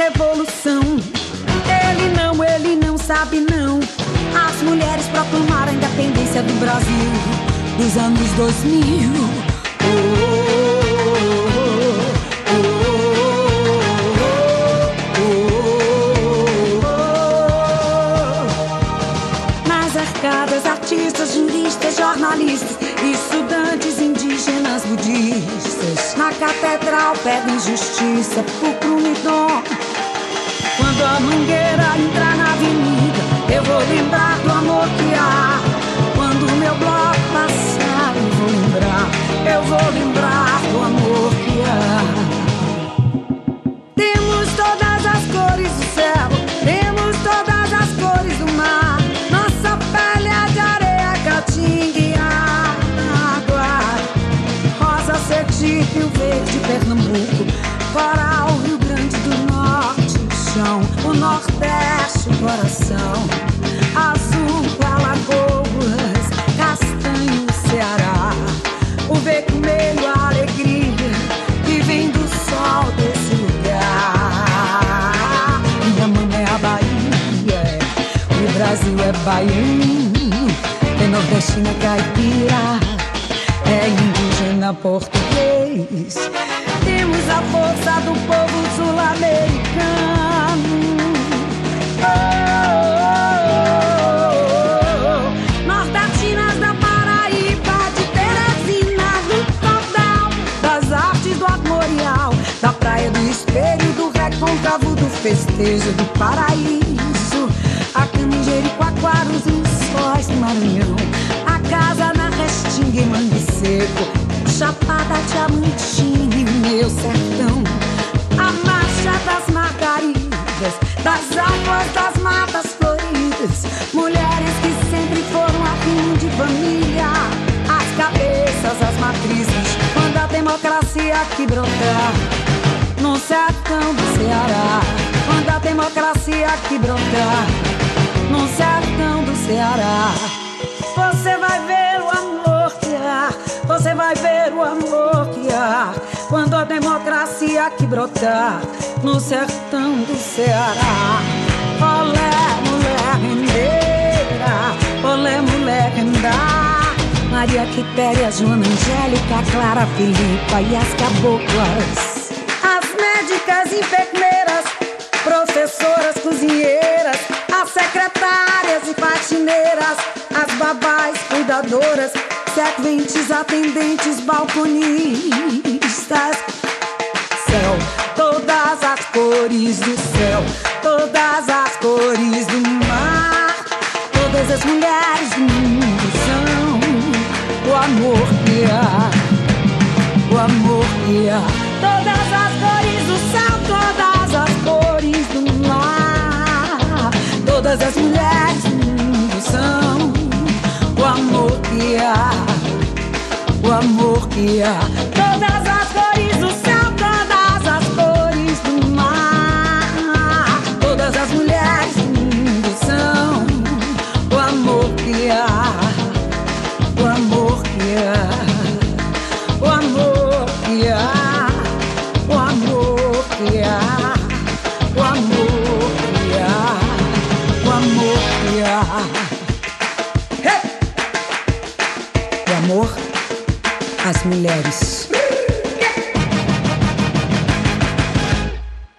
revolução. Ele não sabe não. As mulheres proclamaram a independência do Brasil dos anos 2000. Nas arcadas, artistas, juristas, jornalistas, estudantes, indígenas, budistas, na catedral pedem justiça por Crumidon. Quando a mangueira entrar na avenida, eu vou lembrar do amor que há. Quando o meu bloco passar, eu vou lembrar do amor que há. Temos todas as cores do céu, temos todas as cores do mar. Nossa pele é de areia, caatinga e água. Rosa, Sergipe, o verde, Pernambuco, coral, Rio Grande do Norte, o Nordeste, o coração, azul, Alagoas, castanho, Ceará, o vermelho, a alegria que vem do sol desse lugar. Minha mãe é a Bahia, o Brasil é baiano, é nordestina, caipira, é indígena, português. Temos a força do povo sul-americano. Nordestinas da Paraíba, de Teresina, do Cordão, das artes do armorial, da praia do espelho, do recôncavo, do festejo, do paraíso, a Canjericoacoara, os lençóis do Maranhão, a casa na Restinga e Mangue Seco, Chapada Diamantina e o meu sertão, a marcha das margaridas, das águas das matas floridas, mulheres que sempre foram arrimo de família, as cabeças, as matrizes, quando a democracia aqui brotar, no sertão do Ceará, quando a democracia aqui brotar, no sertão do Ceará, você vai ver o amor que há, você vai ver o amor que há, quando a democracia aqui brotar, no sertão do Ceará. Olé, mulher rendeira, olé, mulher rendá, Maria Quitéria, Joana Angélica, Clara Filipa e as caboclas, as médicas, enfermeiras, professoras, cozinheiras, as secretárias e faxineiras, as babás, cuidadoras, serventes, atendentes, balconistas. Céu, todas as cores do céu, todas as cores do mar, todas as mulheres do mundo são o amor que há, o amor que há. Todas as cores do céu, todas as cores do mar, todas as mulheres do mundo são o amor que há, o amor que há. Todas as cores do céu, todas as cores do mar, todas as mulheres do mundo são o amor que há, o amor que há, o amor que há, o amor que há, o amor que há, o amor que há. O amor às mulheres.